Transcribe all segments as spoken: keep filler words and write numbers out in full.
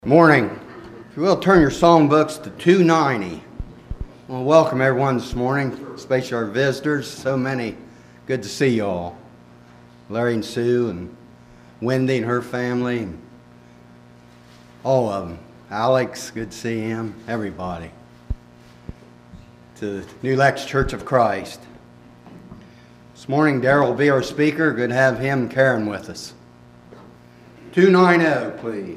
Morning. If you will, turn your songbooks to two ninety. I want to welcome everyone this morning, especially our visitors. So many. Good to see you all. Larry and Sue and Wendy and her family. And all of them. Alex, good to see him. Everybody. To the New Lex Church of Christ. This morning, Darrell will be our speaker. Good to have him and Karen with us. two ninety, please.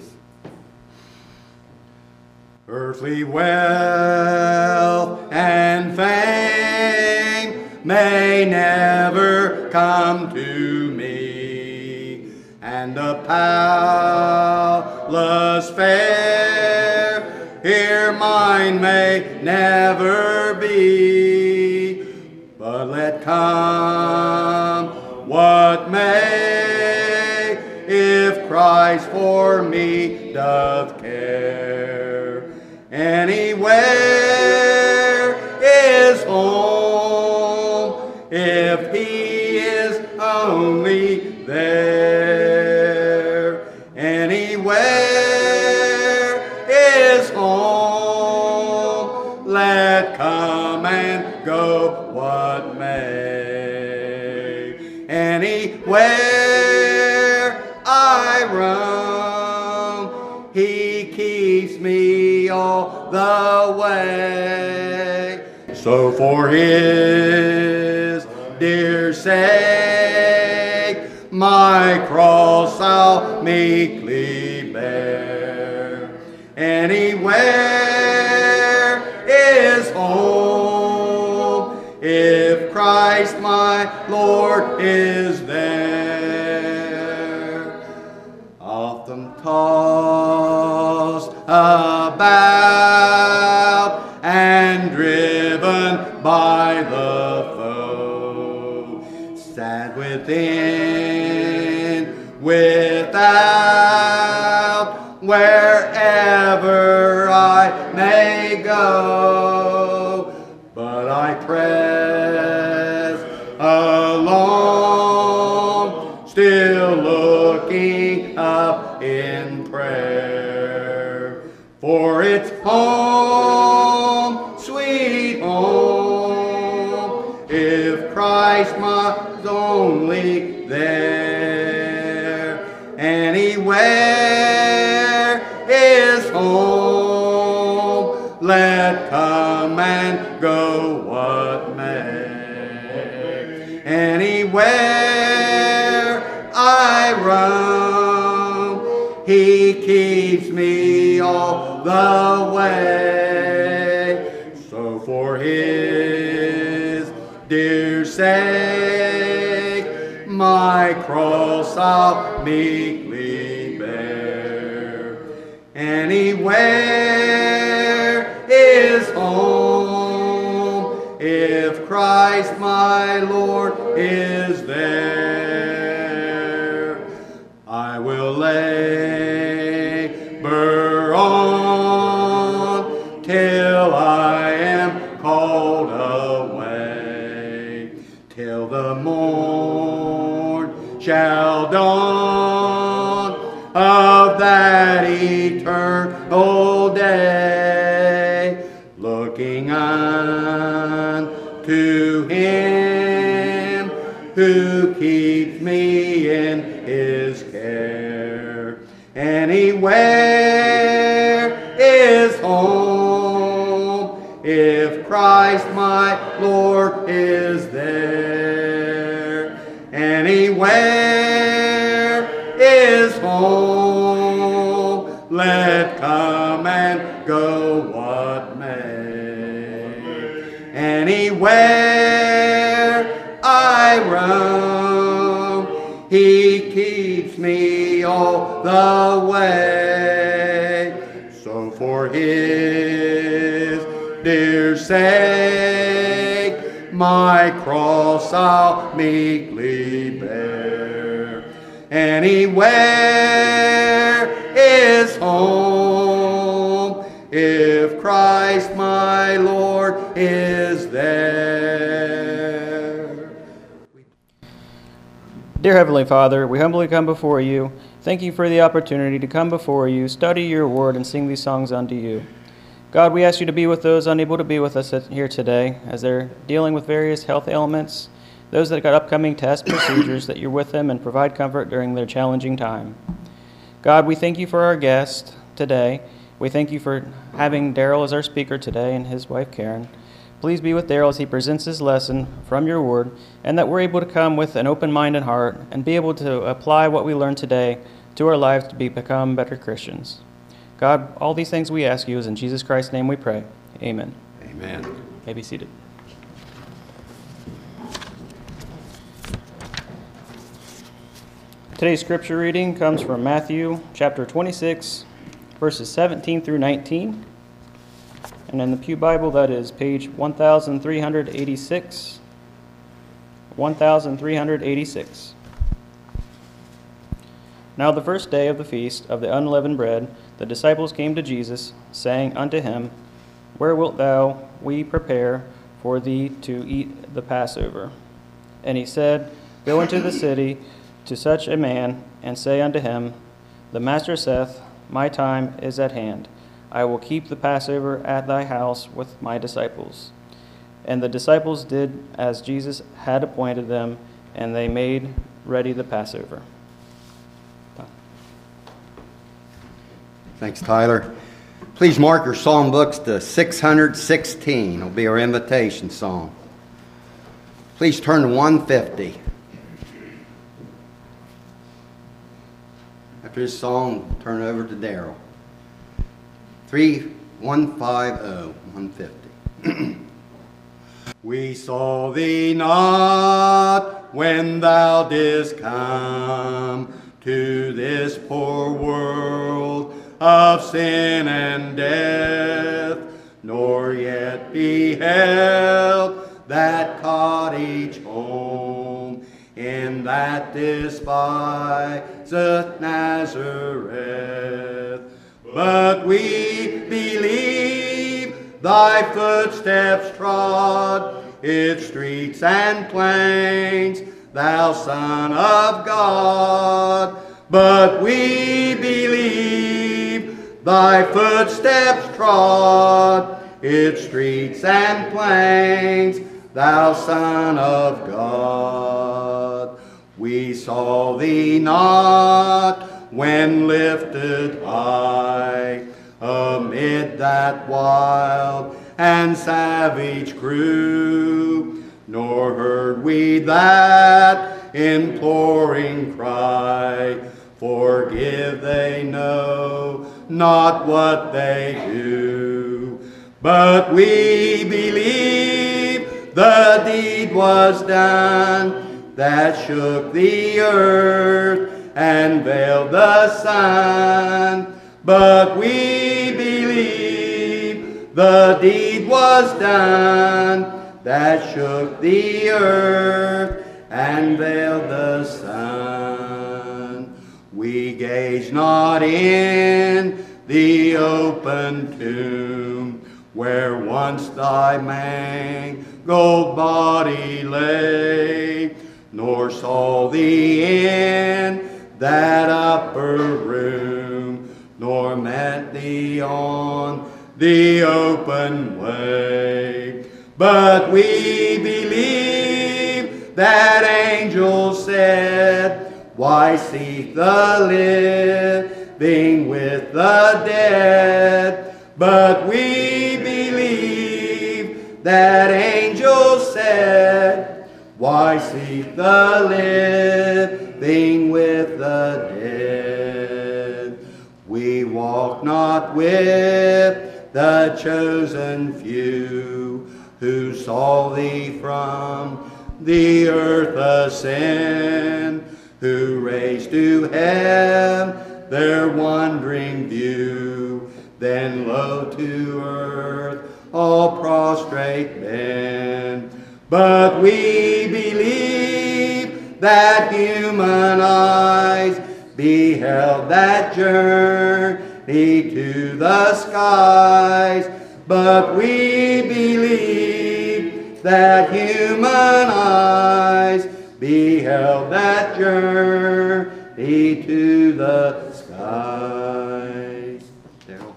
Earthly wealth and fame may never come to me, and the palace fair here mine may never be. But let come what may, if Christ for me doth care. Anywhere is home, if he is only there. Anywhere is home, let come and go what may. Anywhere I roam, he keeps me all the way. So for his dear sake, my cross I'll meekly bear. Anywhere is home, if Christ my Lord is there. Often tossed about and driven by the foe, sad within, without, wherever I may go, but I press along, still looking up in prayer. For it's home, sweet home, if Christ my only there. Anywhere is home, let come and go what may. Anywhere I roam, he keeps me all the way. So for his dear sake, my cross I'll meekly bear. Anywhere is home, if Christ my Lord is there. I will labor on till I am called away, till the morn shall dawn of that eternal day, looking unto him who keeps me in his care. Anywhere is home, if Christ my Lord is there. Anywhere is home, let come and go what may. Anywhere I roam, he keeps me all the way. So for his dear sake, my cross I'll meekly bear. Anywhere is home, if Christ my Lord is there. Dear Heavenly Father, we humbly come before you. Thank you for the opportunity to come before you, study your word, and sing these songs unto you. God, we ask you to be with those unable to be with us here today as they're dealing with various health ailments, those that got upcoming test procedures, that you're with them and provide comfort during their challenging time. God, we thank you for our guest today. We thank you for having Daryl as our speaker today and his wife Karen. Please be with Daryl as he presents his lesson from your word, and that we're able to come with an open mind and heart and be able to apply what we learned today to our lives to be, become better Christians. God, all these things we ask you is in Jesus Christ's name we pray. Amen. Amen. You may be seated. Today's scripture reading comes from Matthew chapter twenty-six, verses seventeen through nineteen. And in the Pew Bible, that is page one thousand three hundred eighty-six. one thousand three hundred eighty-six. Now the first day of the feast of the unleavened bread, the disciples came to Jesus, saying unto him, Where wilt thou we prepare for thee to eat the Passover? And he said, Go into the city to such a man, and say unto him, The Master saith, My time is at hand. I will keep the Passover at thy house with my disciples. And the disciples did as Jesus had appointed them, and they made ready the Passover. Thanks, Tyler. Please mark your song books to six hundred sixteen. It'll be our invitation song. Please turn to one fifty. After this song, turn it over to Daryl. three one five zero, one fifty. We saw thee not when thou didst come to this poor world of sin and death, nor yet beheld that cottage home in that despiseth Nazareth. But we believe thy footsteps trod its streets and plains, thou Son of God. But we believe thy footsteps trod its streets and plains, thou Son of God. We saw thee not when lifted high amid that wild and savage crew, nor heard we that imploring cry, Forgive, they know not what they do. But we believe the deed was done that shook the earth and veiled the sun. But we believe the deed was done that shook the earth and veiled the sun. We gaze not in the open tomb where once thy mangled body lay, nor saw thee in that upper room, nor met thee on the open way. But we believe that angels said, Why seek the living with the dead? But we believe that angels said, Why seek the living with the dead? We walk not with the chosen few, who saw thee from the earth ascend, who raised to heaven their wandering view, then low to earth all prostrate bend. But we believe that human eyes beheld that journey to the skies. But we believe that human eyes beheld that journey to the skies. Daryl?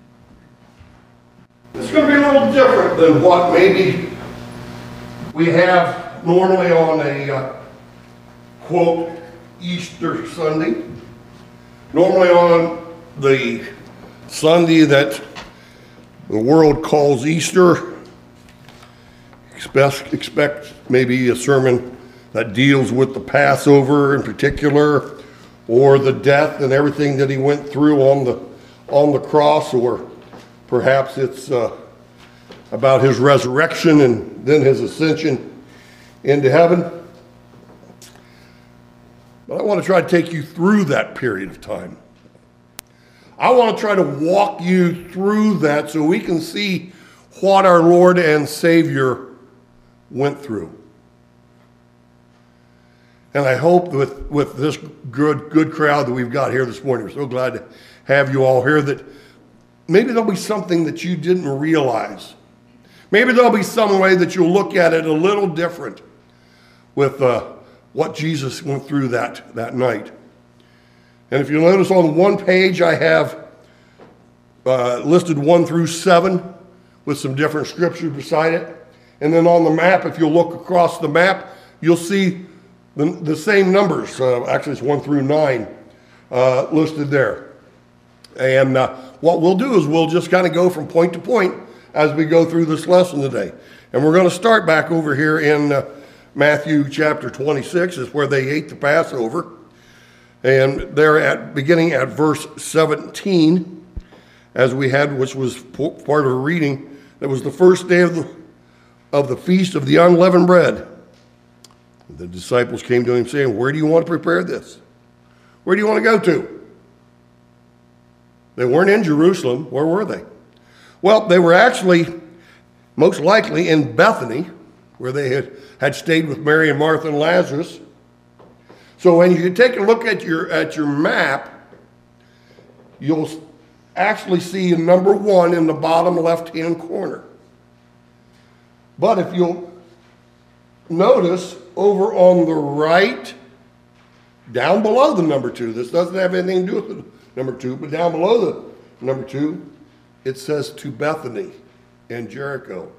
It's going to be a little different than what maybe we have normally on a, uh, quote, Easter Sunday. Normally on the Sunday that the world calls Easter, expect, expect maybe a sermon that deals with the Passover in particular, or the death and everything that he went through on the on the cross, or perhaps it's uh, about his resurrection and then his ascension into heaven. But I want to try to take you through that period of time. I want to try to walk you through that so we can see what our Lord and Savior went through. And I hope with, with this good, good crowd that we've got here this morning, we're so glad to have you all here, that maybe there'll be something that you didn't realize. Maybe there'll be some way that you'll look at it a little different with uh, what Jesus went through that, that night. And if you notice on one page, I have uh, listed one through seven with some different scriptures beside it. And then on the map, if you'll look across the map, you'll see the, the same numbers. Uh, actually, it's one through nine uh, listed there. And uh, what we'll do is we'll just kind of go from point to point as we go through this lesson today. And we're going to start back over here in uh, Matthew chapter twenty-six, is where they ate the Passover. And they're at beginning at verse seventeen, as we had, which was part of a reading. That was the first day of the, of the feast of the unleavened bread. The disciples came to him saying, "Where do you want to prepare this? Where do you want to go to?" They weren't in Jerusalem. Where were they? Well, they were actually most likely in Bethany, where they had, had stayed with Mary and Martha and Lazarus. So when you take a look at your, at your map, you'll actually see number one in the bottom left-hand corner. But if you'll notice over on the right, down below the number two, this doesn't have anything to do with the number two, but down below the number two, it says to Bethany and Jericho.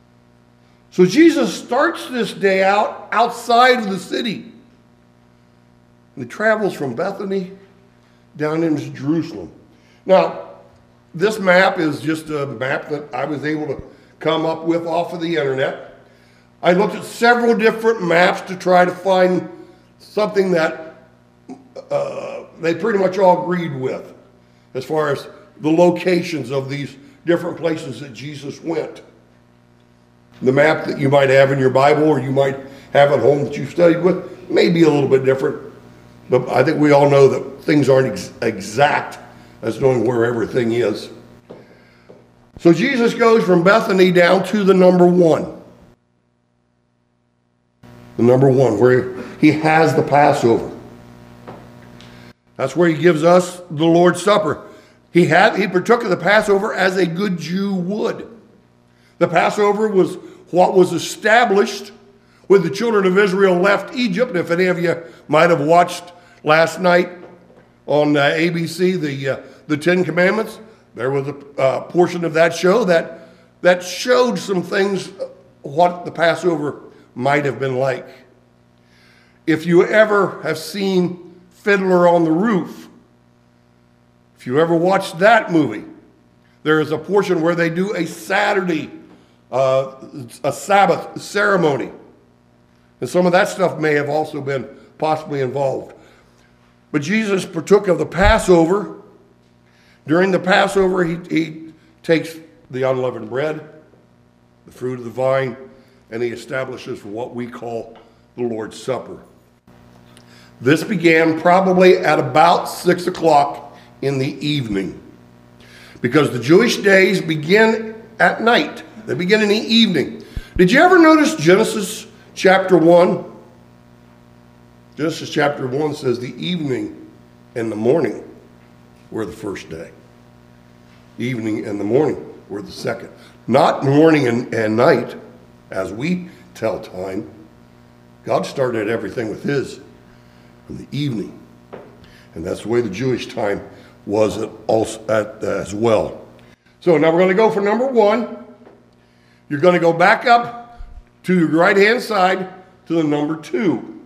So Jesus starts this day out outside of the city. And he travels from Bethany down into Jerusalem. Now, this map is just a map that I was able to come up with off of the internet. I looked at several different maps to try to find something that uh, they pretty much all agreed with as far as the locations of these different places that Jesus went. The map that you might have in your Bible or you might have at home that you studied with may be a little bit different, but I think we all know that things aren't ex- exact as knowing where everything is. So Jesus goes from Bethany down to the number one. The number one, where he has the Passover. That's where he gives us the Lord's Supper. He had he partook of the Passover as a good Jew would. The Passover was what was established when the children of Israel left Egypt. If any of you might have watched last night on uh, A B C, the uh, the Ten Commandments, there was a uh, portion of that show that that showed some things, what the Passover might have been like. If you ever have seen Fiddler on the Roof, if you ever watched that movie, there is a portion where they do a Saturday, uh, a Sabbath ceremony. And some of that stuff may have also been possibly involved. But Jesus partook of the Passover. During the Passover, he, he takes the unleavened bread, the fruit of the vine, and he establishes what we call the Lord's Supper. This began probably at about six o'clock in the evening, because the Jewish days begin at night. They begin in the evening. Did you ever notice Genesis chapter one? Genesis chapter one says the evening and the morning were the first day. Evening and the morning were the second. Not morning and, and night, as we tell time, God started everything with his in the evening. And that's the way the Jewish time was at, also, at, uh, as well. So now we're going to go for number one. You're going to go back up to your right-hand side to the number two.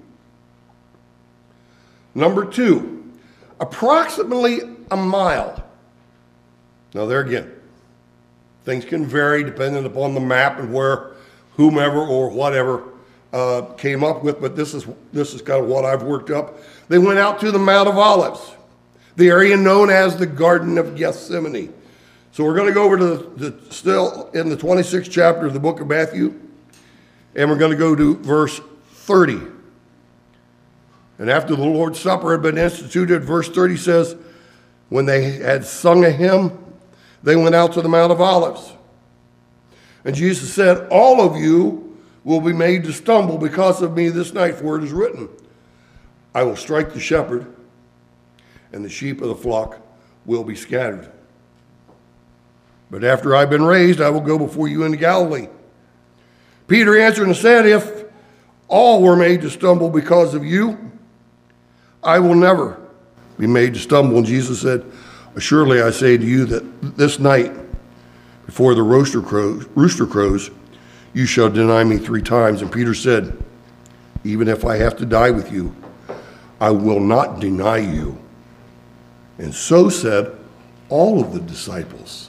Number two, approximately a mile. Now there again, things can vary depending upon the map and where whomever or whatever uh, came up with, but this is, this is kind of what I've worked up. They went out to the Mount of Olives, the area known as the Garden of Gethsemane. So we're going to go over to the, the still in the twenty-sixth chapter of the book of Matthew, and we're going to go to verse thirty. And after the Lord's Supper had been instituted, verse thirty says, when they had sung a hymn, they went out to the Mount of Olives. And Jesus said, all of you will be made to stumble because of me this night, for it is written, I will strike the shepherd, and the sheep of the flock will be scattered. But after I've been raised, I will go before you into Galilee. Peter answered and said, if all were made to stumble because of you, I will never be made to stumble. And Jesus said, surely I say to you that this night, before the rooster crows, rooster crows, you shall deny me three times. And Peter said, even if I have to die with you, I will not deny you. And so said all of the disciples.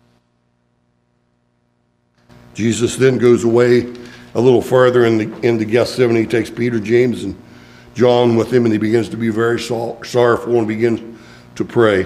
Jesus then goes away a little farther in the, into Gethsemane. He takes Peter, James, and John with him, and he begins to be very sorrowful and begins to pray.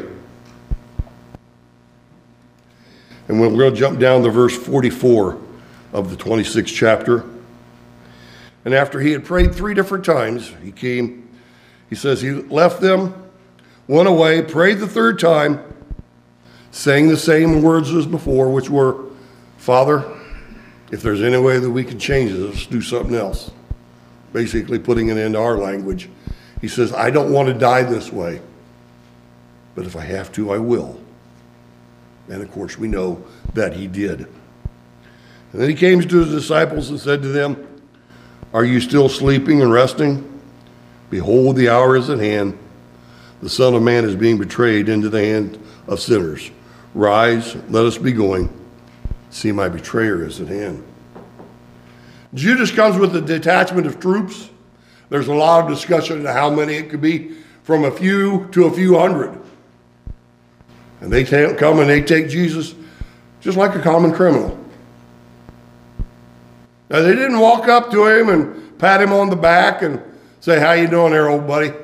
And we're going to jump down to verse forty-four of the twenty-sixth chapter. And after he had prayed three different times, he came, he says he left them, went away, prayed the third time, saying the same words as before, which were, Father, if there's any way that we can change this, let's do something else. Basically putting it into our language. He says, I don't want to die this way, but if I have to, I will. And of course, we know that he did. And then he came to his disciples and said to them, are you still sleeping and resting? Behold, the hour is at hand. The Son of Man is being betrayed into the hand of sinners. Rise, let us be going. See, my betrayer is at hand. Judas comes with a detachment of troops. There's a lot of discussion on how many it could be, from a few to a few hundred. And they come and they take Jesus just like a common criminal. Now, they didn't walk up to him and pat him on the back and say, how you doing there, old buddy?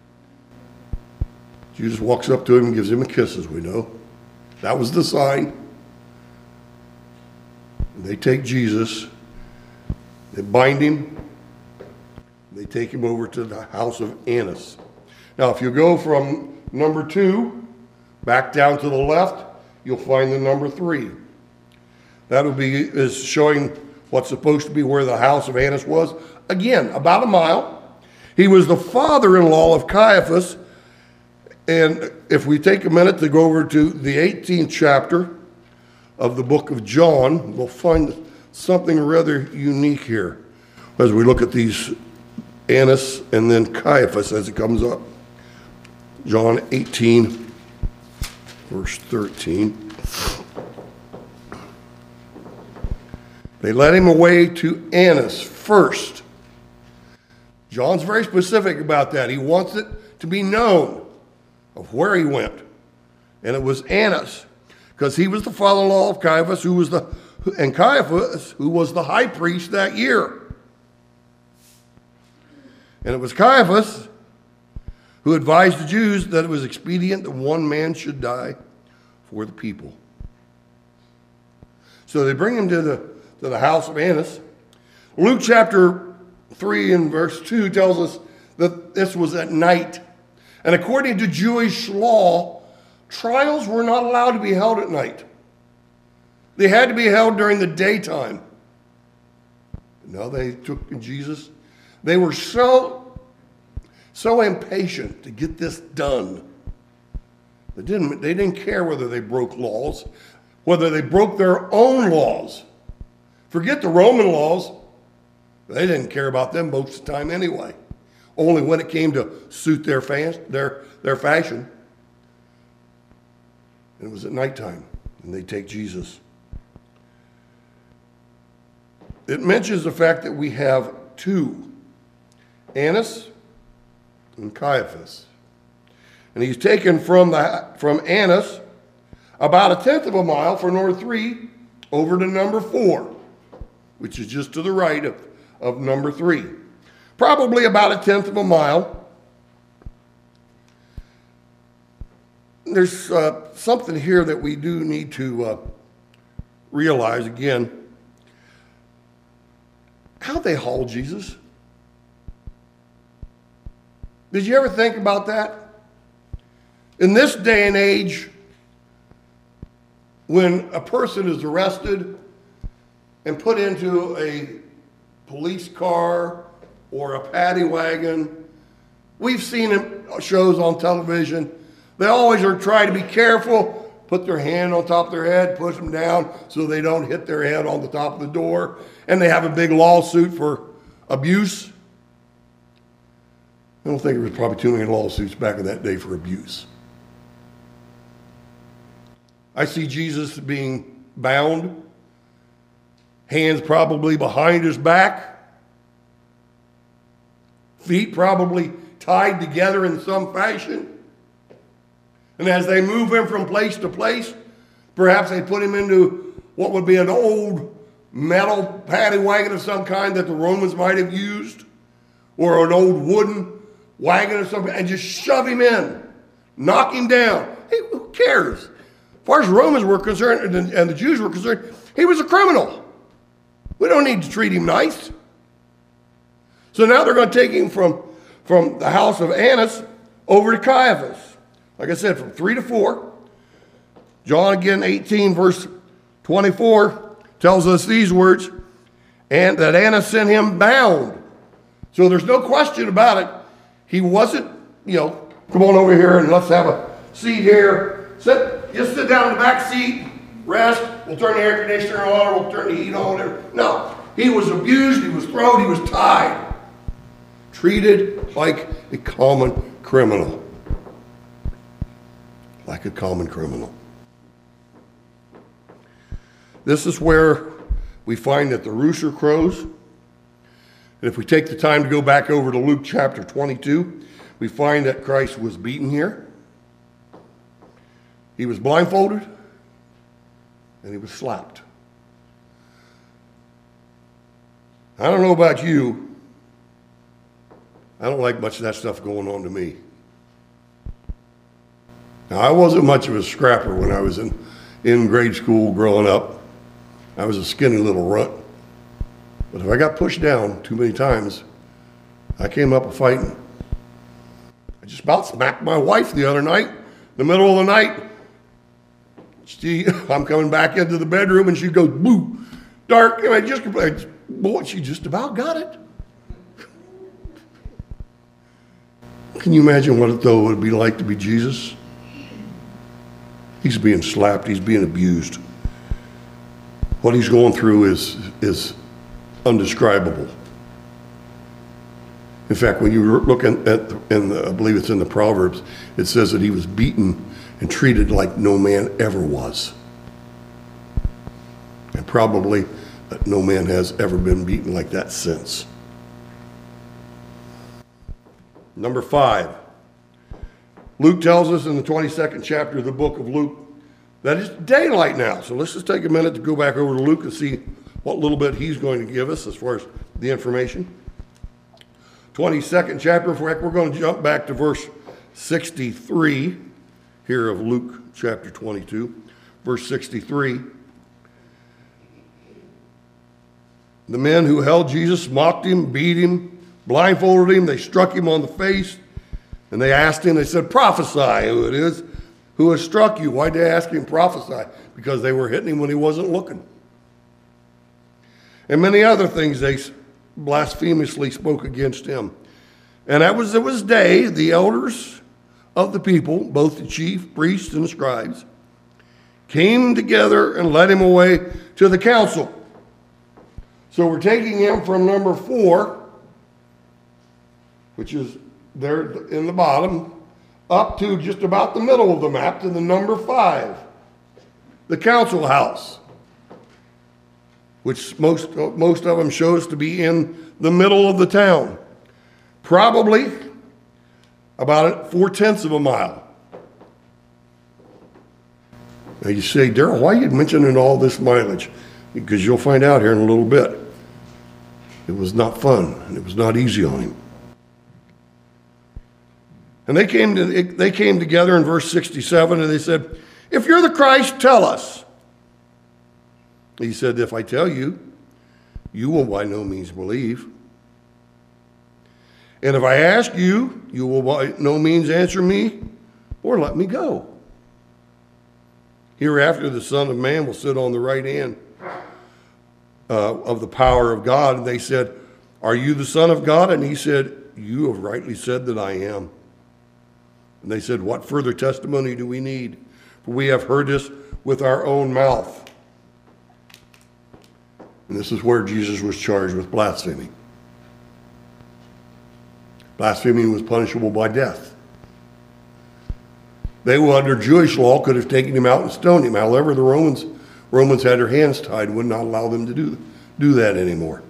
Jesus walks up to him and gives him a kiss, as we know. That was the sign. And they take Jesus, they bind him, they take him over to the house of Annas. Now, if you go from number two back down to the left, you'll find the number three. That'll be is showing what's supposed to be where the house of Annas was. Again, about a mile. He was the father-in-law of Caiaphas. And if we take a minute to go over to the eighteenth chapter of the book of John, we'll find something rather unique here as we look at these Annas and then Caiaphas as it comes up. John eighteen, verse thirteen. They led him away to Annas first. John's very specific about that. He wants it to be known of where he went. And it was Annas, because he was the father-in-law of Caiaphas, who was the, and Caiaphas, who was the high priest that year. And it was Caiaphas who advised the Jews that it was expedient that one man should die for the people. So they bring him to the, to the house of Annas. Luke chapter three and verse two tells us that this was at night. And according to Jewish law, trials were not allowed to be held at night. They had to be held during the daytime. Now they took Jesus. They were so, so impatient to get this done. They didn't, they didn't care whether they broke laws, whether they broke their own laws. Forget the Roman laws. They didn't care about them most of the time anyway. Only when it came to suit their, fast, their, their fashion. And it was at nighttime, and they'd take Jesus. It mentions the fact that we have two, Annas and Caiaphas. And he's taken from, the, from Annas about a tenth of a mile for number three over to number four, which is just to the right of, of number three. Probably about a tenth of a mile. There's uh, something here that we do need to uh, realize again. How'd they haul Jesus? Did you ever think about that? In this day and age, when a person is arrested and put into a police car or a paddy wagon, we've seen it, shows on television. They always are trying to be careful, put their hand on top of their head, push them down so they don't hit their head on the top of the door, and they have a big lawsuit for abuse. I don't think there was probably too many lawsuits back in that day for abuse. I see Jesus being bound, hands probably behind his back, feet probably tied together in some fashion. And as they move him from place to place, perhaps they put him into what would be an old metal paddy wagon of some kind that the Romans might have used, or an old wooden wagon or something, and just shove him in, knock him down. Hey, who cares? As far as Romans were concerned and the Jews were concerned, he was a criminal. We don't need to treat him nice. So now they're going to take him from, from the house of Annas over to Caiaphas. Like I said, from three to four. John again, eighteen, verse twenty-four, tells us these words, and that Annas sent him bound. So there's no question about it. He wasn't, you know, come on over here and let's have a seat here. Sit, just sit down in the back seat, rest. We'll turn the air conditioner on, or we'll turn the heat on. No, he was abused, he was thrown, he was tied. Treated like a common criminal. Like a common criminal. This is where we find that the rooster crows. And if we take the time to go back over to Luke chapter twenty-two, we find that Christ was beaten here. He was blindfolded, and he was slapped. I don't know about you. I don't like much of that stuff going on to me. Now, I wasn't much of a scrapper when I was in, in grade school growing up. I was a skinny little runt. But if I got pushed down too many times, I came up a fighting. I just about smacked my wife the other night, in the middle of the night. She, I'm coming back into the bedroom and she goes, boo, dark. And I just, boy, she just about got it. Can you imagine what it though would be like to be Jesus? He's being slapped, he's being abused. What he's going through is, is undescribable. In fact, when you look at, at in the, I believe it's in the Proverbs, it says that he was beaten and treated like no man ever was. And probably that no man has ever been beaten like that since. Number five, Luke tells us in the twenty-second chapter of the book of Luke that it's daylight now. So let's just take a minute to go back over to Luke and see what little bit he's going to give us as far as the information. twenty-second chapter, we're going to jump back to verse sixty-three here of Luke chapter twenty-two, verse sixty-three. The men who held Jesus mocked him, beat him, blindfolded him, they struck him on the face, and they asked him, they said, prophesy who it is who has struck you. Why'd they ask him prophesy? Because they were hitting him when he wasn't looking. And many other things they blasphemously spoke against him. And that was, it was day, the elders of the people, both the chief priests and the scribes, came together and led him away to the council. So we're taking him from number four, which is there in the bottom, up to just about the middle of the map to the number five, the council house, which most, most of them shows to be in the middle of the town. Probably about four-tenths of a mile. Now you say, Daryl, why are you mentioning all this mileage? Because you'll find out here in a little bit. It was not fun, and it was not easy on him. And they came to, they came together in verse sixty-seven, and they said, if you're the Christ, tell us. He said, if I tell you, you will by no means believe. And if I ask you, you will by no means answer me or let me go. Hereafter, the Son of Man will sit on the right hand uh, of the power of God. And they said, are you the Son of God? And he said, you have rightly said that I am. And they said, what further testimony do we need? For we have heard this with our own mouth. And this is where Jesus was charged with blasphemy. Blasphemy was punishable by death. They, under Jewish law, could have taken him out and stoned him. However, the Romans, Romans had their hands tied and would not allow them to do, do that anymore.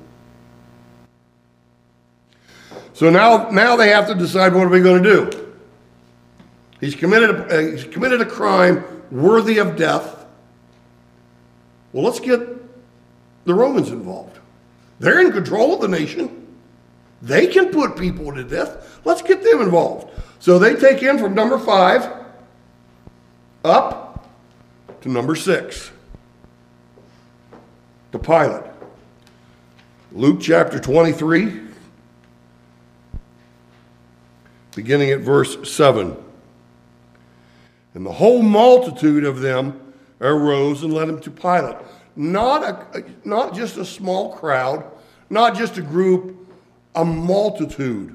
So now, now they have to decide, what are we going to do? He's committed a, he's committed a crime worthy of death. Well, let's get the Romans involved. They're in control of the nation. They can put people to death. Let's get them involved. So they take him from number five up to number six, to Pilate. Luke chapter twenty-three, beginning at verse seven. And the whole multitude of them arose and led him to Pilate. Not, a, not just a small crowd, not just a group, a multitude.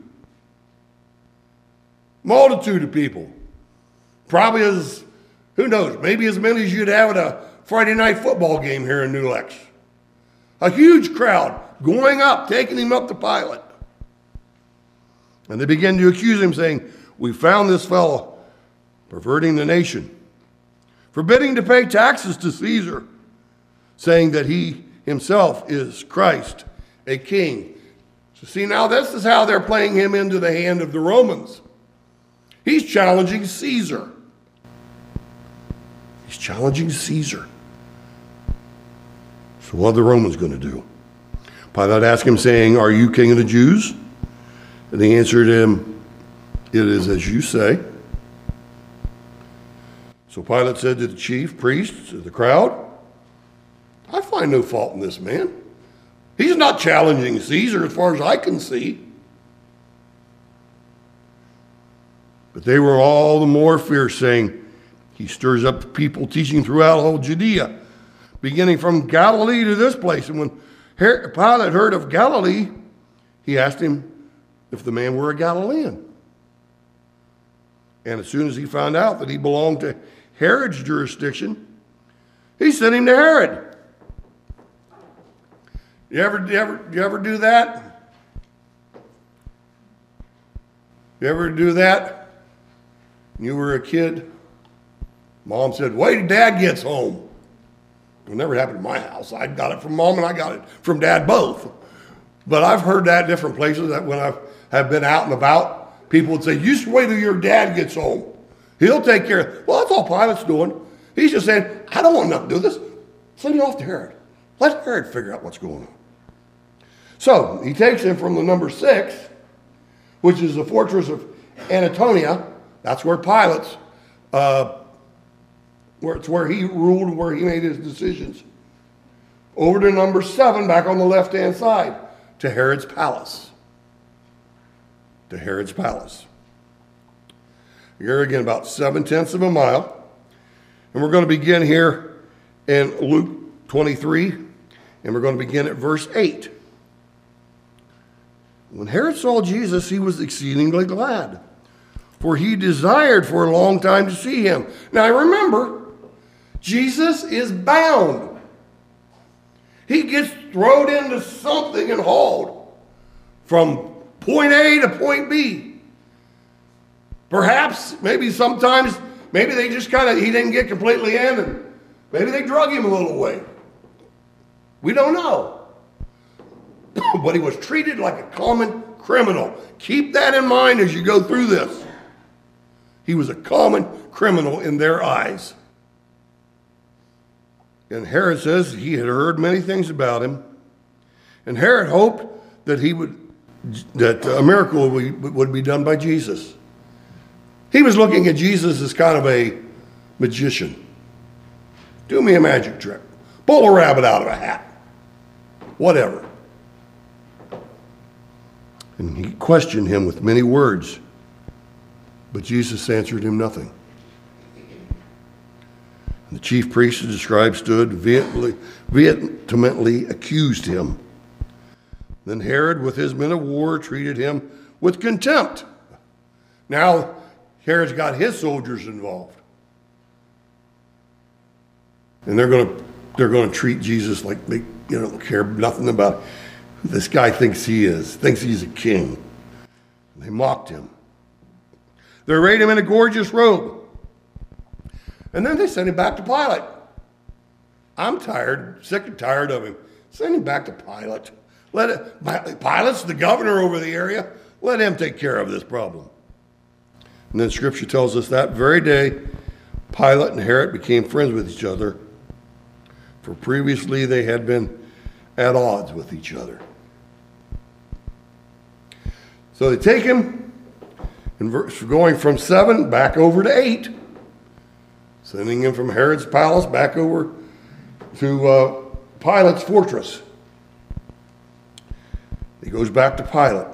Multitude of people. Probably as, who knows, maybe as many as you'd have at a Friday night football game here in New Lex. A huge crowd going up, taking him up to Pilate. And they begin to accuse him, saying, we found this fellow perverting the nation, forbidding to pay taxes to Caesar, saying that he himself is Christ, a king. So see, now this is how they're playing him into the hand of the Romans. He's challenging Caesar. He's challenging Caesar. So what are the Romans going to do? Pilate asked him, saying, are you king of the Jews? And he answered him, it is as you say. So Pilate said to the chief priests, to the crowd, I find no fault in this man. He's not challenging Caesar as far as I can see. But they were all the more fierce, saying, he stirs up the people, teaching throughout all Judea, beginning from Galilee to this place. And when Pilate heard of Galilee, he asked him if the man were a Galilean. And as soon as he found out that he belonged to Herod's jurisdiction, he sent him to Herod. You ever, you ever, you ever do that? You ever do that? When you were a kid, mom said, wait till dad gets home. It never happened in my house. I got it from mom and I got it from dad both. But I've heard that in different places, that when I have been out and about, people would say, you just wait till your dad gets home. He'll take care of it. Well, that's all Pilate's doing. He's just saying, I don't want nothing to do with this. Send it off to Herod. Let Herod figure out what's going on. So he takes him from the number six, which is the fortress of Antonia. That's where Pilate's, uh, where it's where he ruled, where he made his decisions. Over to number seven, back on the left-hand side, to Herod's palace. To Herod's palace. Here again, about seven-tenths of a mile. And we're going to begin here in Luke twenty-three, and we're going to begin at verse eight. When Herod saw Jesus, he was exceedingly glad, for he desired for a long time to see him. Now remember, Jesus is bound. He gets thrown into something and hauled from point A to point B. Perhaps, maybe sometimes, maybe they just kind of, he didn't get completely in, and maybe they drug him a little way. We don't know. But he was treated like a common criminal. Keep that in mind as you go through this. He was a common criminal in their eyes. And Herod says he had heard many things about him. And Herod hoped that he would, that a miracle would be, would be done by Jesus. He was looking at Jesus as kind of a magician. Do me a magic trick. Pull a rabbit out of a hat. Whatever. And he questioned him with many words. But Jesus answered him nothing. And the chief priests and the scribes stood, vehemently, vehemently accused him. Then Herod, with his men of war, treated him with contempt. Now, Herod's got his soldiers involved. And they're going to they're going to treat Jesus like they, you know, care nothing about who this guy thinks he is, thinks he's a king. And they mocked him. They arrayed him in a gorgeous robe. And then they sent him back to Pilate. I'm tired, sick and tired of him. Send him back to Pilate. Let it, Pilate's the governor over the area. Let him take care of this problem. And then Scripture tells us that very day, Pilate and Herod became friends with each other, for previously they had been at odds with each other. So they take him, and going from seven back over to eight, sending him from Herod's palace back over to uh, Pilate's fortress. He goes back to Pilate.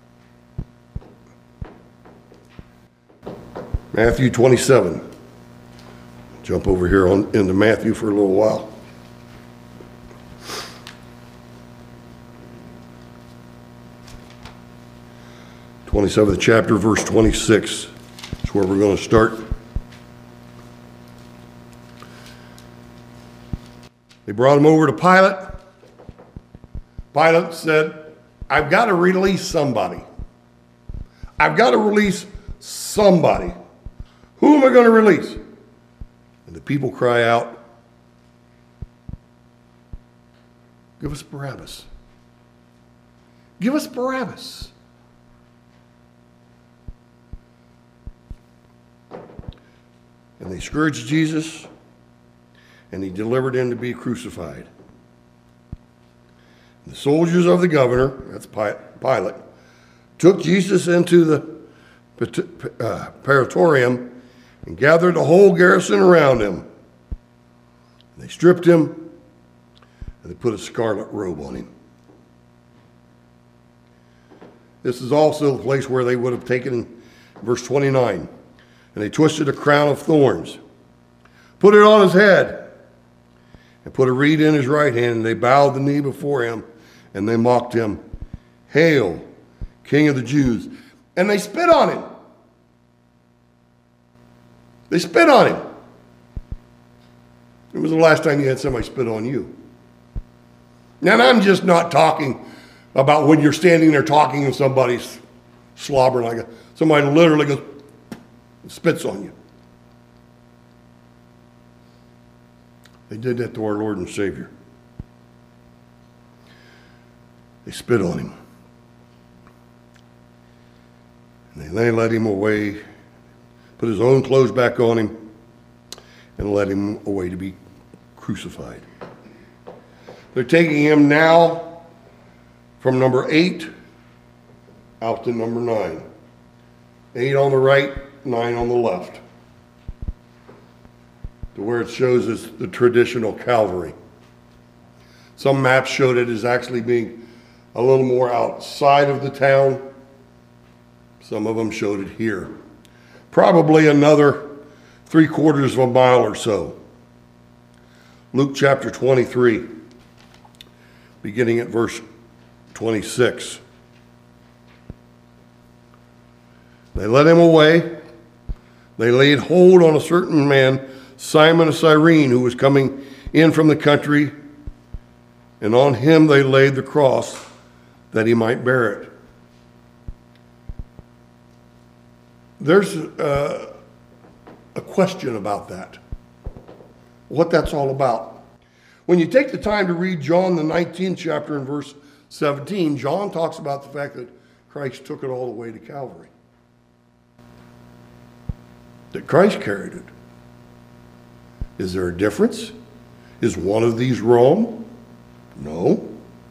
Matthew twenty-seven. Jump over here on, into Matthew for a little while. twenty-seventh chapter, verse twenty-six. That's where we're going to start. They brought him over to Pilate. Pilate said, I've got to release somebody. I've got to release somebody. Who am I going to release? And the people cry out, give us Barabbas. Give us Barabbas. And they scourged Jesus, and he delivered him to be crucified. The soldiers of the governor, that's Pilate, took Jesus into the uh, praetorium and gathered the whole garrison around him. And they stripped him, and they put a scarlet robe on him. This is also the place where they would have taken, verse twenty-nine, and they twisted a crown of thorns, put it on his head, and put a reed in his right hand, and they bowed the knee before him, and they mocked him, Hail, King of the Jews. And they spit on him. They spit on him. When was the last time you had somebody spit on you? Now, I'm just not talking about when you're standing there talking and somebody's slobbering like a, somebody literally goes, spits on you. They did that to our Lord and Savior. They spit on him. And they led him away, put his own clothes back on him, and led him away to be crucified. They're taking him now from number eight out to number nine. Eight on the right, nine on the left. To where it shows us the traditional Calvary. Some maps showed it as actually being a little more outside of the town. Some of them showed it here. Probably another three quarters of a mile or so. Luke chapter twenty-three, beginning at verse twenty-six. They led him away. They laid hold on a certain man, Simon of Cyrene, who was coming in from the country, And on him they laid the cross that he might bear it. There's uh, a question about that, what that's all about. When you take the time to read John, the nineteenth chapter and verse seventeen, John talks about the fact that Christ took it all the way to Calvary. That Christ carried it. Is there a difference? Is one of these wrong? No.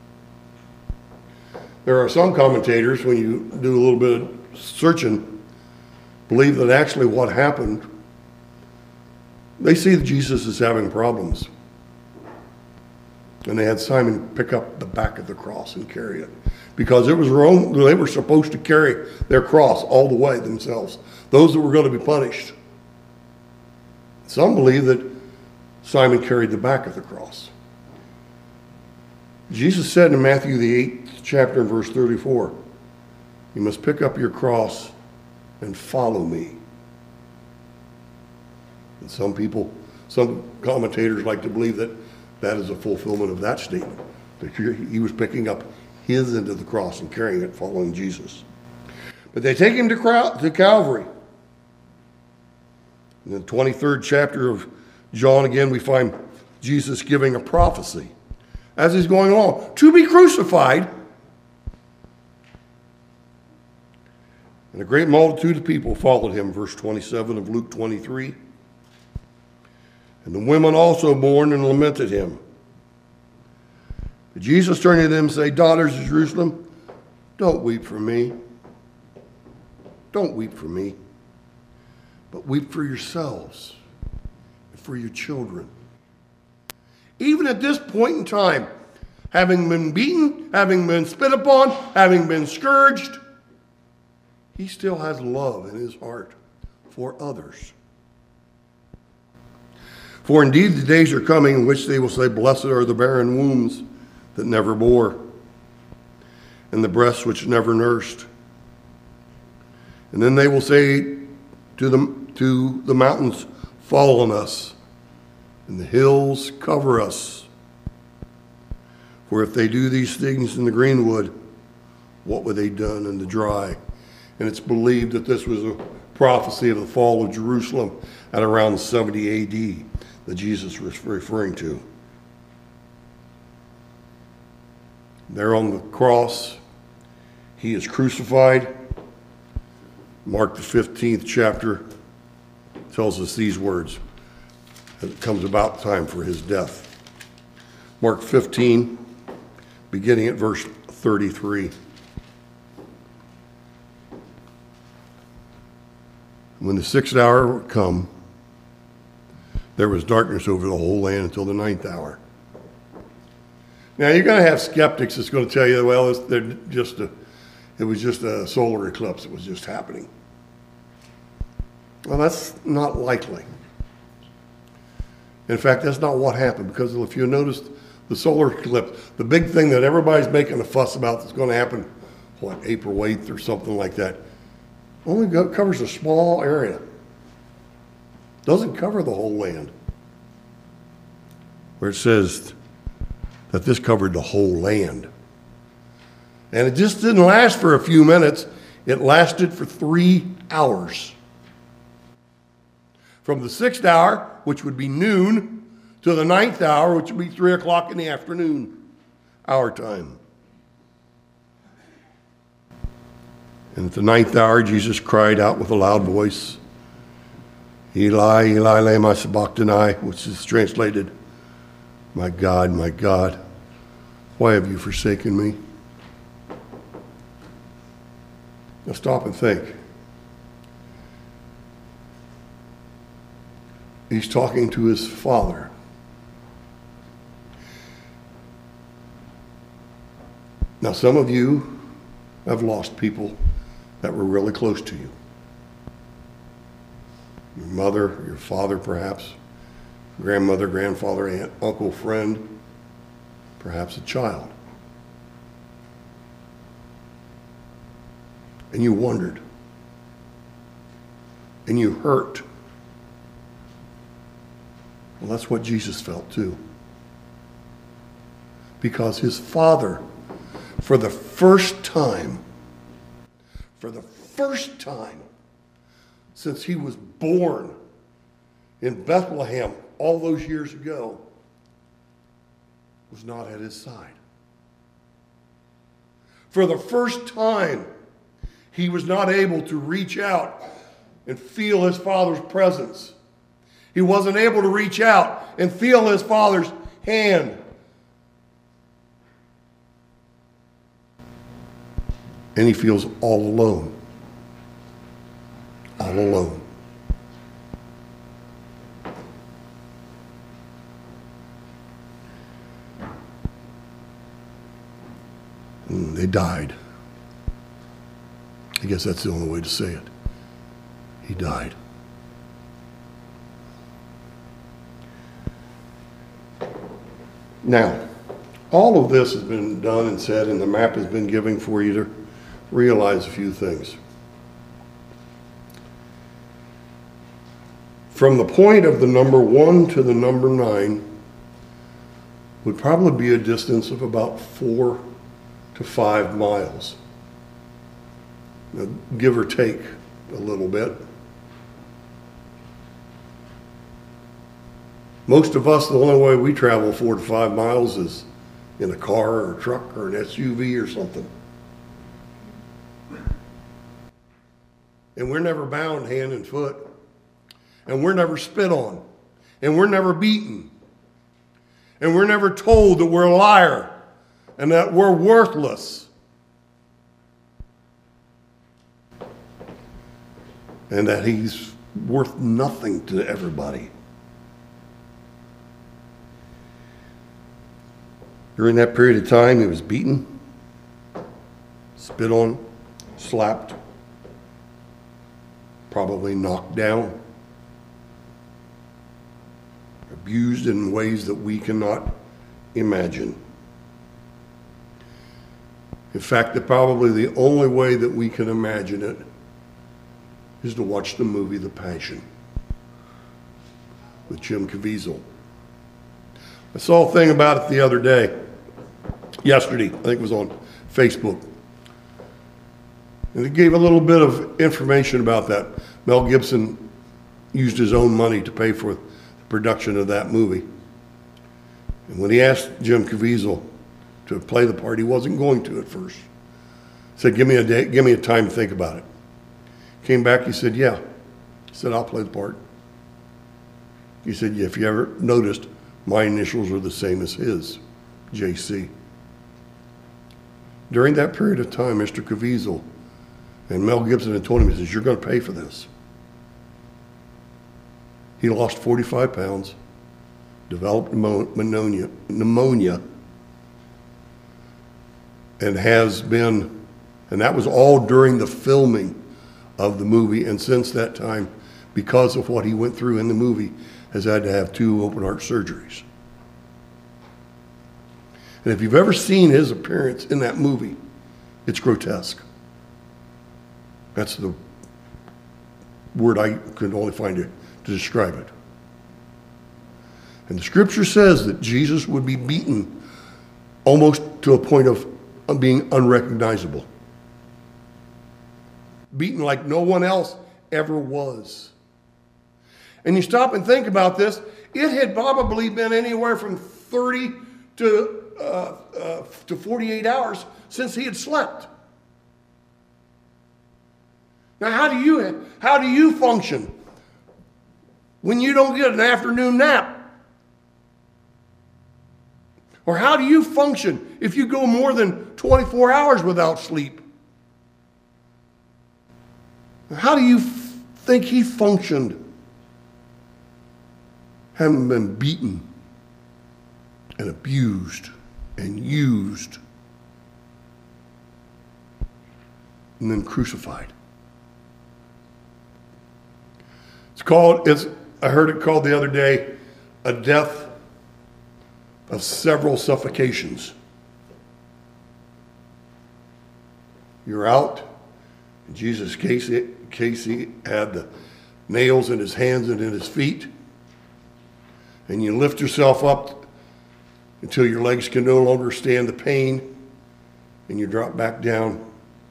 There are some commentators, when you do a little bit of searching, believe that actually what happened, they see that Jesus is having problems. And they had Simon pick up the back of the cross and carry it. Because it was wrong, they were supposed to carry their cross all the way themselves. Those that were going to be punished. Some believe that Simon carried the back of the cross. Jesus said in Matthew the eighth chapter and verse thirty-four, you must pick up your cross and follow me. And some people, some commentators like to believe that that is a fulfillment of that statement. That he was picking up his end of the cross and carrying it, following Jesus. But they take him to, to Calvary. In the twenty-third chapter of John, again, we find Jesus giving a prophecy as he's going along, to be crucified. And a great multitude of people followed him, verse twenty-seven of Luke twenty-three. And the women also mourned and lamented him. But Jesus turned to them and said, daughters of Jerusalem, don't weep for me. Don't weep for me, but weep for yourselves and for your children. Even at this point in time, having been beaten, having been spit upon, having been scourged, he still has love in his heart for others. For indeed the days are coming in which they will say, blessed are the barren wombs that never bore, and the breasts which never nursed. And then they will say to the, to the mountains, fall on us, and the hills cover us. For if they do these things in the greenwood, what would they done in the dry? And it's believed that this was a prophecy of the fall of Jerusalem at around seventy A D that Jesus was referring to. There on the cross, he is crucified. Mark the fifteenth chapter tells us these words. It comes about time for his death. Mark fifteen, beginning at verse thirty-three. When the sixth hour would come, there was darkness over the whole land until the ninth hour. Now you're going to have skeptics that's going to tell you, well, it's, they're just a, it was just a solar eclipse that was just happening. Well, that's not likely. In fact, that's not what happened, because if you noticed the solar eclipse, the big thing that everybody's making a fuss about that's going to happen, what, April eighth or something like that, only go, covers a small area. Doesn't cover the whole land. Where it says that this covered the whole land. And it just didn't last for a few minutes. It lasted for three hours. From the sixth hour, which would be noon, to the ninth hour, which would be three o'clock in the afternoon, our time. And at the ninth hour, Jesus cried out with a loud voice, Eli, Eli, lema sabachthani, which is translated, my God, my God, why have you forsaken me? Now stop and think. He's talking to his Father. Now some of you have lost people that were really close to you. Your mother, your father perhaps, grandmother, grandfather, aunt, uncle, friend, perhaps a child. And you wondered. And you hurt. Well, that's what Jesus felt too. because his father, for the first time, for the first time since he was born in Bethlehem all those years ago, was not at his side. For the first time, he was not able to reach out and feel his father's presence. He wasn't able to reach out and feel his father's hand. And he feels all alone. All alone. And they died. I guess that's the only way to say it. He died. Now, all of this has been done and said, and the map has been given for you to realize a few things. From the point of the number one to the number nine would probably be a distance of about four to five miles. Now, give or take a little bit. Most of us, the only way we travel four to five miles is in a car or a truck or an S U V or something. And we're never bound hand and foot. And we're never spit on. And we're never beaten. And we're never told that we're a liar and that we're worthless. And that he's worth nothing to everybody. During that period of time, he was beaten, spit on, slapped, probably knocked down, abused in ways that we cannot imagine. In fact, that probably the only way that we can imagine it is to watch the movie The Passion with Jim Caviezel. I saw a thing about it the other day, yesterday, I think it was on Facebook. And it gave a little bit of information about that. Mel Gibson used his own money to pay for the production of that movie. And when he asked Jim Caviezel to play the part, he wasn't going to at first. He said, give me a day, give me a time to think about it. Came back, he said, yeah. He said, I'll play the part. He said, yeah, if you ever noticed, my initials are the same as his, J C. During that period of time, Mister Caviezel and Mel Gibson had told him, he says, you're going to pay for this. He lost forty-five pounds, developed pneumonia, pneumonia, and has been, and that was all during the filming of the movie, and since that time, because of what he went through in the movie, has had to have two open heart surgeries. And if you've ever seen his appearance in that movie, it's grotesque. That's the word I could only find to, to describe it. And the scripture says that Jesus would be beaten almost to a point of, of being unrecognizable. Beaten like no one else ever was. And you stop and think about this, it had probably been anywhere from thirty to, uh, uh, to forty-eight hours since he had slept. Now, how do you, how do you function when you don't get an afternoon nap? Or how do you function if you go more than twenty-four hours without sleep? How do you f- think he functioned, having been beaten and abused and used and then crucified? It's called, it's, I heard it called the other day, a death of several suffocations. You're out. Jesus Casey, Casey had the nails in his hands and in his feet. And you lift yourself up until your legs can no longer stand the pain, and you drop back down.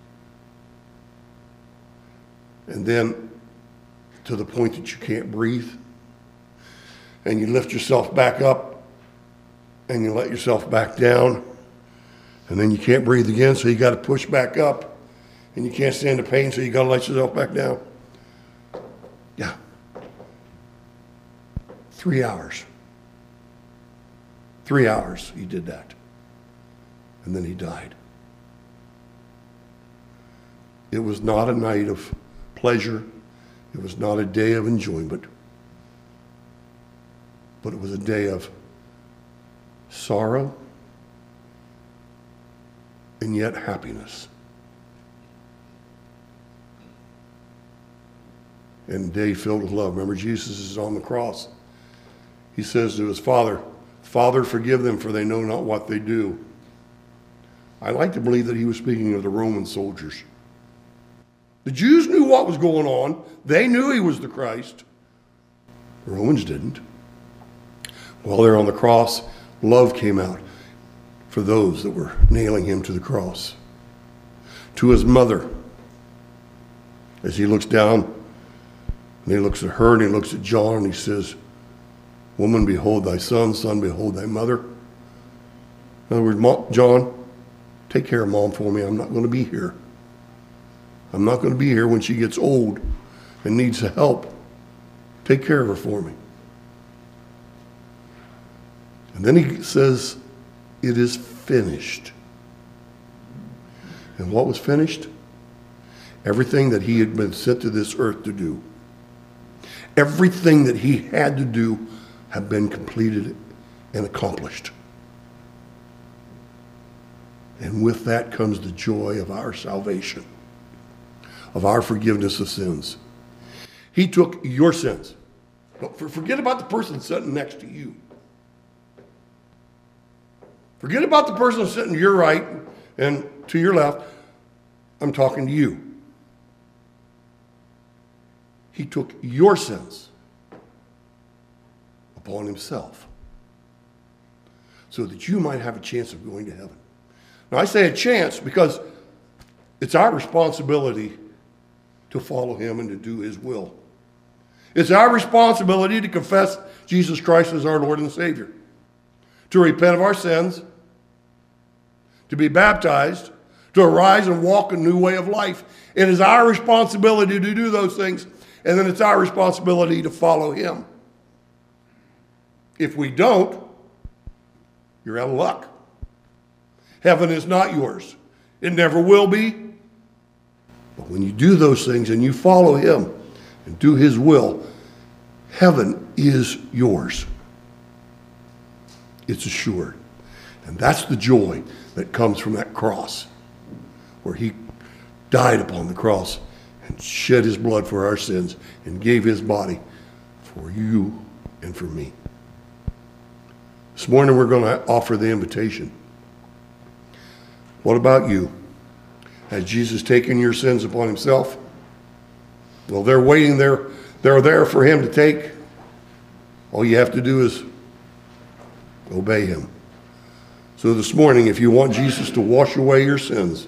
And then to the point that you can't breathe. And you lift yourself back up, and you let yourself back down. And then you can't breathe again, so you got to push back up. And you can't stand the pain, so you got to let yourself back down. Yeah. Three hours. Three hours he did that. And then he died. It was not a night of pleasure. It was not a day of enjoyment. But it was a day of sorrow and yet happiness. And a day filled with love. Remember, Jesus is on the cross. He says to his Father, Father, forgive them, for they know not what they do. I like to believe that he was speaking of the Roman soldiers. The Jews knew what was going on. They knew he was the Christ. The Romans didn't. While they're on the cross, love came out for those that were nailing him to the cross. To his mother, as he looks down, and he looks at her, and he looks at John, and he says, Woman, behold thy son, son, behold thy mother. In other words, John, take care of Mom for me. I'm not going to be here. I'm not going to be here when she gets old and needs help. Take care of her for me. And then he says, it is finished. And what was finished? Everything that he had been sent to this earth to do. Everything that he had to do had been completed and accomplished. And with that comes the joy of our salvation, of our forgiveness of sins. He took your sins. Forget about the person sitting next to you. Forget about the person sitting to your right and to your left. I'm talking to you. He took your sins upon himself so that you might have a chance of going to heaven. Now, I say a chance because it's our responsibility to follow him and to do his will. It's our responsibility to confess Jesus Christ as our Lord and Savior, to repent of our sins, to be baptized, to arise and walk a new way of life. It is our responsibility to do those things, and then it's our responsibility to follow him. If we don't, you're out of luck. Heaven is not yours. It never will be. But when you do those things and you follow him and do his will, heaven is yours. It's assured. And that's the joy that comes from that cross, where he died upon the cross and shed his blood for our sins and gave his body for you and for me. This morning we're going to offer the invitation. What about you? Has Jesus taken your sins upon himself? Well, they're waiting there. They're there for him to take. All you have to do is obey him. So this morning, if you want Jesus to wash away your sins,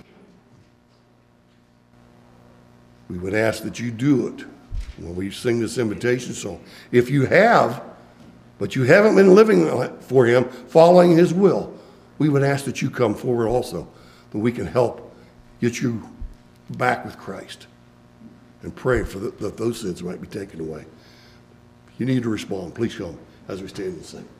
we would ask that you do it when we sing this invitation song. If you have, but you haven't been living for him, following his will, we would ask that you come forward also, that we can help get you back with Christ and pray for the, that those sins might be taken away. If you need to respond, please come as we stand and sing.